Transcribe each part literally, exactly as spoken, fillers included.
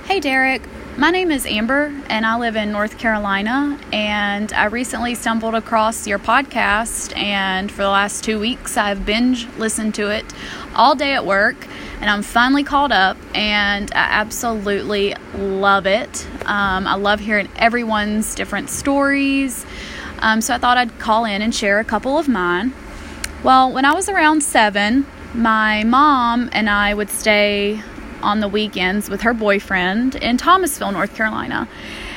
Hey Derek, my name is Amber and I live in North Carolina, and I recently stumbled across your podcast, and for the last two weeks I've binge listened to it all day at work, and I'm finally caught up and I absolutely love it. Um, I love hearing everyone's different stories, um, so I thought I'd call in and share a couple of mine. Well, when I was around seven, my mom and I would stay on the weekends with her boyfriend in Thomasville, North Carolina.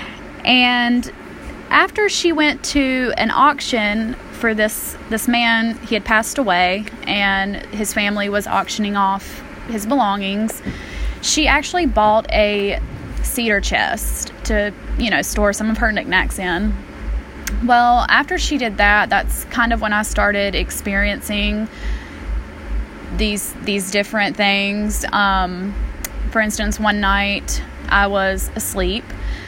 And after she went to an auction for this this man, he had passed away and his family was auctioning off his belongings, she actually bought a cedar chest to, you know, store some of her knickknacks in. Well, after she did that, that's kind of when I started experiencing these these different things. Um, for instance, one night I was asleep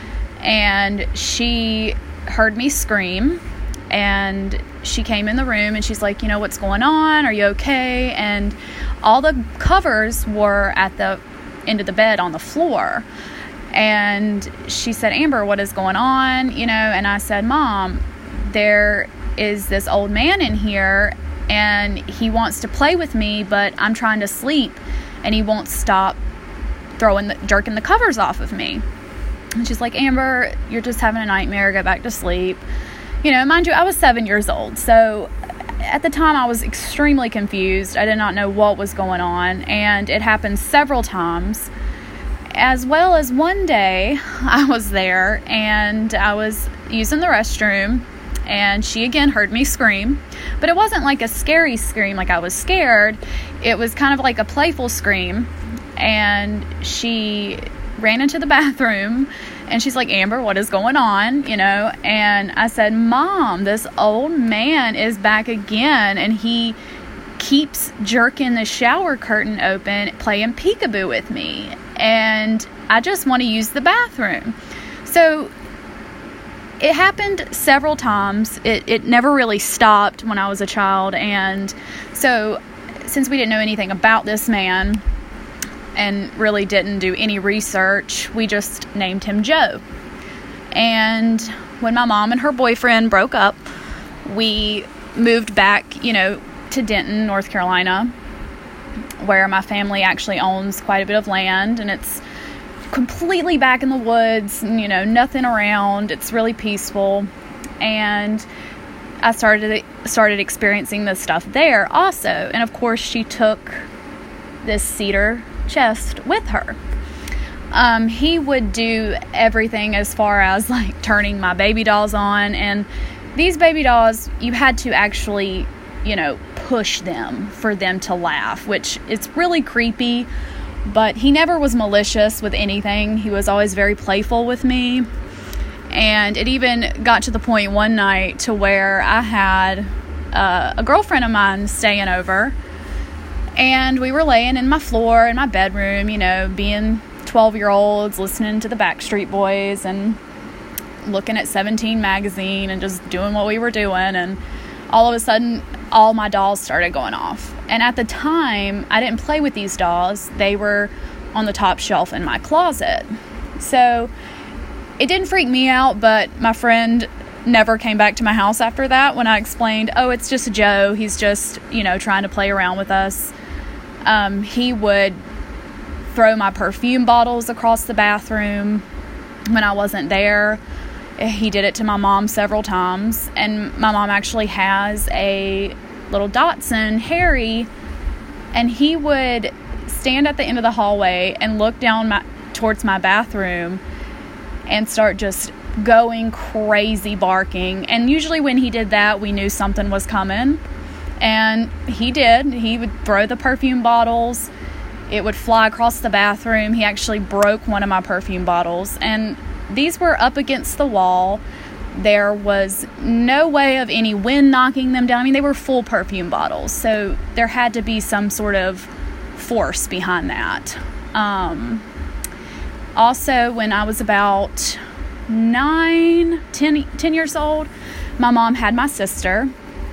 and she heard me scream, and she came in the room and she's like, you know, what's going on? Are you okay? And all the covers were at the end of the bed on the floor. And she said, Amber, what is going on? You know, and I said, Mom, there is this old man in here and he wants to play with me, but I'm trying to sleep and he won't stop throwing the, jerking the covers off of me. And she's like, Amber, you're just having a nightmare. Go back to sleep. You know, mind you, I was seven years old. So at the time I was extremely confused. I did not know what was going on. And it happened several times. As well as one day I was there and I was using the restroom, and she again heard me scream, but it wasn't like a scary scream like I was scared. It was kind of like a playful scream. And she ran into the bathroom and she's like, Amber, what is going on? You know, and I said, Mom, this old man is back again and he keeps jerking the shower curtain open, playing peekaboo with me, and I just want to use the bathroom. So it happened several times. It, it never really stopped when I was a child. And so since we didn't know anything about this man and really didn't do any research, we just named him Joe. And when my mom and her boyfriend broke up, we moved back, you know, to Denton, North Carolina, where my family actually owns quite a bit of land, and it's completely back in the woods, and, you know, nothing around. It's really peaceful. And I started started experiencing this stuff there also. And of course, she took this cedar chest with her. Um, he would do everything as far as like turning my baby dolls on, and these baby dolls, you had to actually, you know, push them for them to laugh, which it's really creepy. But he never was malicious with anything. He was always very playful with me. And it even got to the point one night to where I had uh, a girlfriend of mine staying over. And we were laying in my floor in my bedroom, you know, being twelve-year-olds, listening to the Backstreet Boys and looking at Seventeen magazine and just doing what we were doing. And all of a sudden, all my dolls started going off. And at the time, I didn't play with these dolls. They were on the top shelf in my closet. So it didn't freak me out, but my friend never came back to my house after that when I explained, oh, it's just Joe. He's just, you know, trying to play around with us. Um, he would throw my perfume bottles across the bathroom when I wasn't there. He did it to my mom several times, and my mom actually has a little Dachshund, Harry, and he would stand at the end of the hallway and look down my, towards my bathroom and start just going crazy barking. And usually when he did that, we knew something was coming, and he did. He would throw the perfume bottles. It would fly across the bathroom. He actually broke one of my perfume bottles, and these were up against the wall. There was no way of any wind knocking them down. I mean, they were full perfume bottles, so there had to be some sort of force behind that. Um, also, when I was about nine, ten, ten years old, my mom had my sister,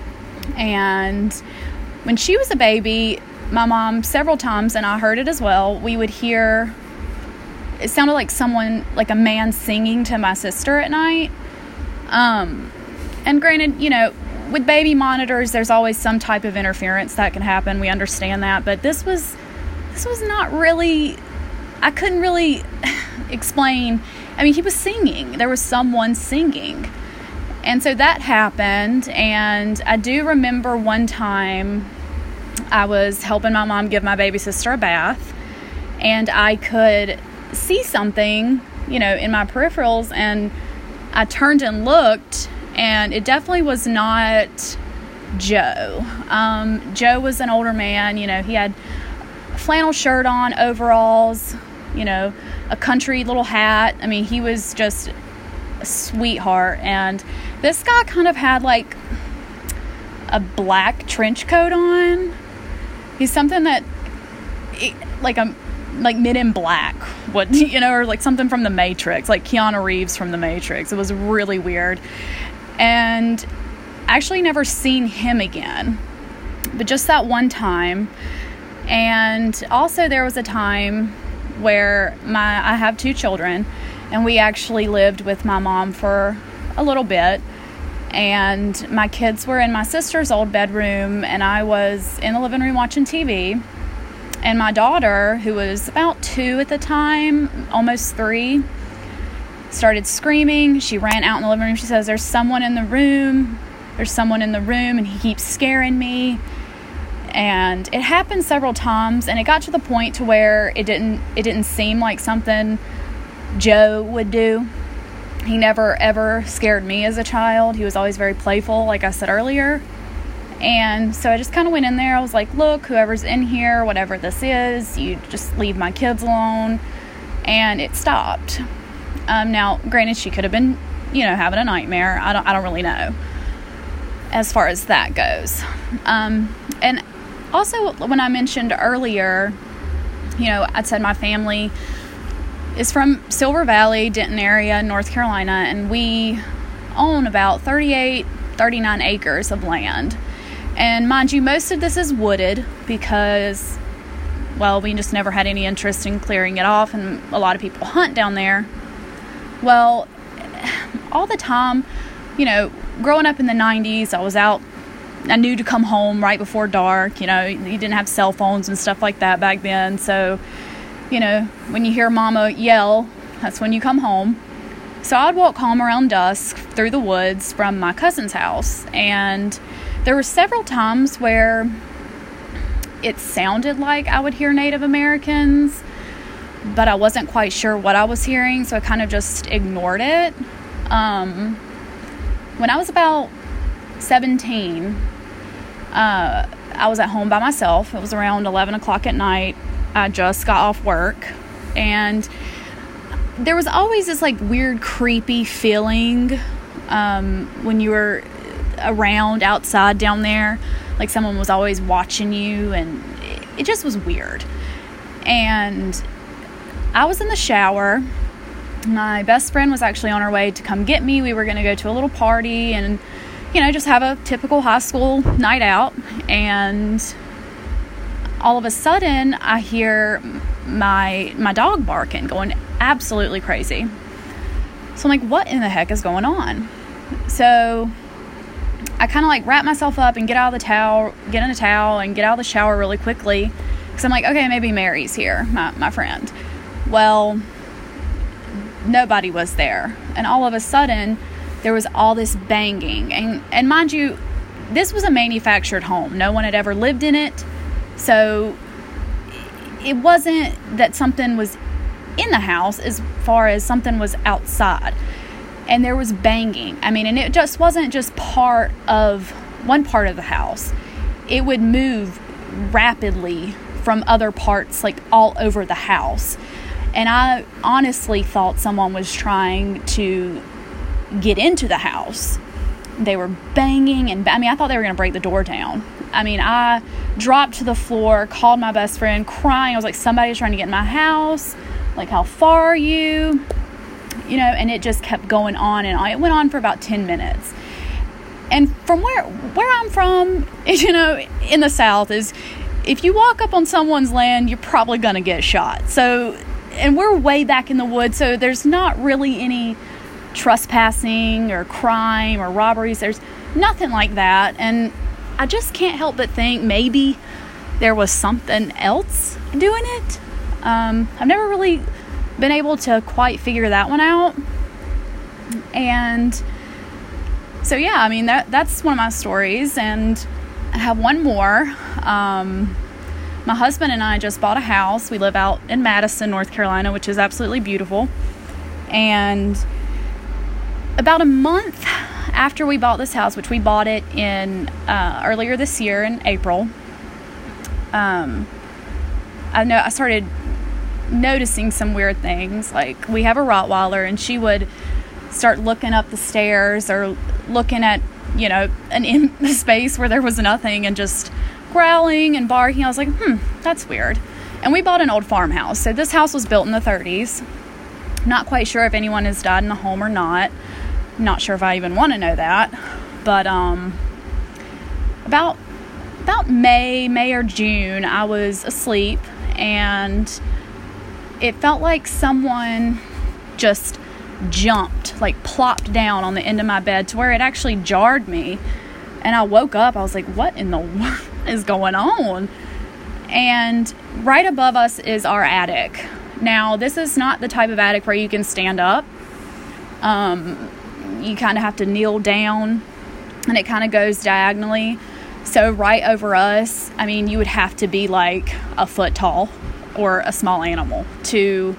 and when she was a baby, my mom several times, and I heard it as well, we would hear it sounded like someone, like a man singing to my sister at night. Um, and granted, you know, with baby monitors, there's always some type of interference that can happen. We understand that. But this was, this was not really, I couldn't really explain. I mean, he was singing. There was someone singing. And so that happened. And I do remember one time I was helping my mom give my baby sister a bath. And I could see something, you know, in my peripherals. And I turned and looked. And it definitely was not Joe. Um, Joe was an older man. You know, he had a flannel shirt on, overalls, you know, a country little hat. I mean, he was just a sweetheart. And this guy kind of had like a black trench coat on. He's something that, like a like Men in Black, what, you know, or like something from The Matrix, like Keanu Reeves from The Matrix. It was really weird. And actually never seen him again, but just that one time. And also there was a time where my I have two children, and we actually lived with my mom for a little bit. And my kids were in my sister's old bedroom, and I was in the living room watching T V. And my daughter, who was about two at the time, almost three, started screaming. She ran out in the living room. She says, "There's someone in the room. There's someone in the room, and he keeps scaring me." And it happened several times, and it got to the point to where it didn't it didn't seem like something Joe would do. He never ever scared me as a child. He was always very playful, like I said earlier. And so I just kind of went in there. I was like, "Look, whoever's in here, whatever this is, you just leave my kids alone." And it stopped. Um, now, granted, she could have been, you know, having a nightmare. I don't, I don't really know as far as that goes. Um, and also, when I mentioned earlier, you know, I said my family is from Silver Valley, Denton area, North Carolina, and we own about thirty-eight, thirty-nine acres of land. And mind you, most of this is wooded because, well, we just never had any interest in clearing it off, and a lot of people hunt down there. Well, all the time, you know, growing up in the nineties, I was out, I knew to come home right before dark. You know, you didn't have cell phones and stuff like that back then. So, you know, when you hear mama yell, that's when you come home. So I'd walk home around dusk through the woods from my cousin's house. And there were several times where it sounded like I would hear Native Americans, but I wasn't quite sure what I was hearing, so I kind of just ignored it. Um, when I was about seventeen, uh, I was at home by myself. It was around eleven o'clock at night. I just got off work, and there was always this like weird, creepy feeling um, when you were around outside down there. Like someone was always watching you, and it, it just was weird. And I was in the shower. My best friend was actually on her way to come get me. We were going to go to a little party and, you know, just have a typical high school night out. And all of a sudden, I hear my my dog barking, going absolutely crazy. So I'm like, what in the heck is going on? So I kind of like wrap myself up and get out of the towel, get in a towel and get out of the shower really quickly. Because I'm like, okay, maybe Mary's here, my, my friend. Well, nobody was there. And all of a sudden, there was all this banging. And, and mind you, this was a manufactured home. No one had ever lived in it. So it wasn't that something was in the house as far as something was outside. And there was banging. I mean, and it just wasn't just part of one part of the house. It would move rapidly from other parts, like all over the house. And I honestly thought someone was trying to get into the house. They were banging and, I mean, I thought they were going to break the door down. I mean, I dropped to the floor, called my best friend, crying. I was like, somebody's trying to get in my house. Like, how far are you? You know, and it just kept going on and on. It went on for about ten minutes. And from where where I'm from, you know, in the South, is if you walk up on someone's land, you're probably going to get shot. So and we're way back in the woods, so there's not really any trespassing or crime or robberies. There's nothing like that. And I just can't help but think maybe there was something else doing it. Um, I've never really been able to quite figure that one out. And so, yeah, I mean, that that's one of my stories. And I have one more. Um, my husband and I just bought a house. We live out in Madison, North Carolina, which is absolutely beautiful. And about a month after we bought this house, which we bought it in uh, earlier this year in April, um, I know I started noticing some weird things. Like, we have a Rottweiler, and she would start looking up the stairs or looking at, you know, an in space where there was nothing and just growling and barking. I was like, hmm, that's weird. And we bought an old farmhouse. So this house was built in the thirties. Not quite sure if anyone has died in the home or not. Not sure if I even want to know that. But um, about about May, May or June, I was asleep, and it felt like someone just jumped, like plopped down on the end of my bed to where it actually jarred me. And I woke up. I was like, what in the world is going on? And right above us is our attic. Now, this is not the type of attic where you can stand up. Um, you kind of have to kneel down, and it kind of goes diagonally. So right over us, I mean, you would have to be like a foot tall or a small animal to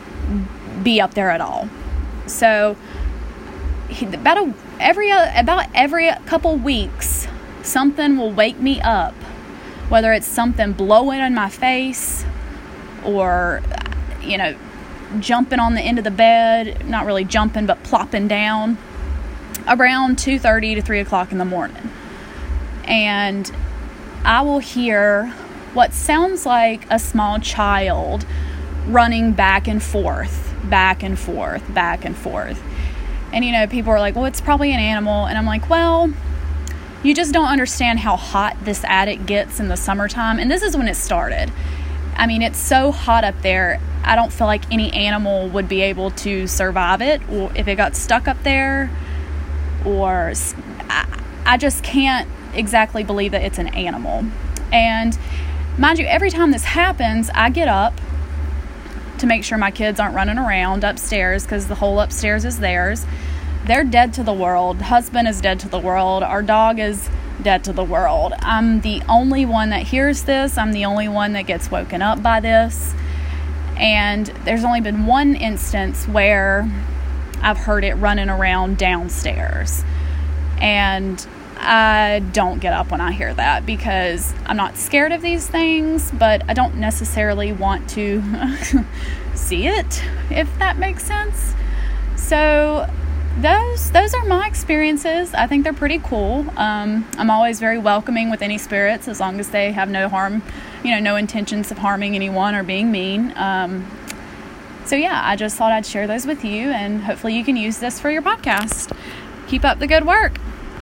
be up there at all. So about a, every about every couple weeks, something will wake me up, whether it's something blowing in my face or, you know, jumping on the end of the bed, not really jumping, but plopping down around two thirty to three o'clock in the morning. And I will hear what sounds like a small child running back and forth, back and forth, back and forth. And, you know, people are like, well, it's probably an animal. And I'm like, well, you just don't understand how hot this attic gets in the summertime. And this is when it started. I mean, it's so hot up there. I don't feel like any animal would be able to survive it, or if it got stuck up there, or I, I just can't exactly believe that it's an animal. And mind you, every time this happens, I get up to make sure my kids aren't running around upstairs, because the whole upstairs is theirs. They're dead to the world. Husband is dead to the world. Our dog is dead to the world. I'm the only one that hears this. I'm the only one that gets woken up by this. And there's only been one instance where I've heard it running around downstairs. And I don't get up when I hear that, because I'm not scared of these things, but I don't necessarily want to see it, if that makes sense. So those those are my experiences. I think they're pretty cool. Um, I'm always very welcoming with any spirits, as long as they have no harm, you know, no intentions of harming anyone or being mean. Um, so yeah, I just thought I'd share those with you, and hopefully you can use this for your podcast. Keep up the good work.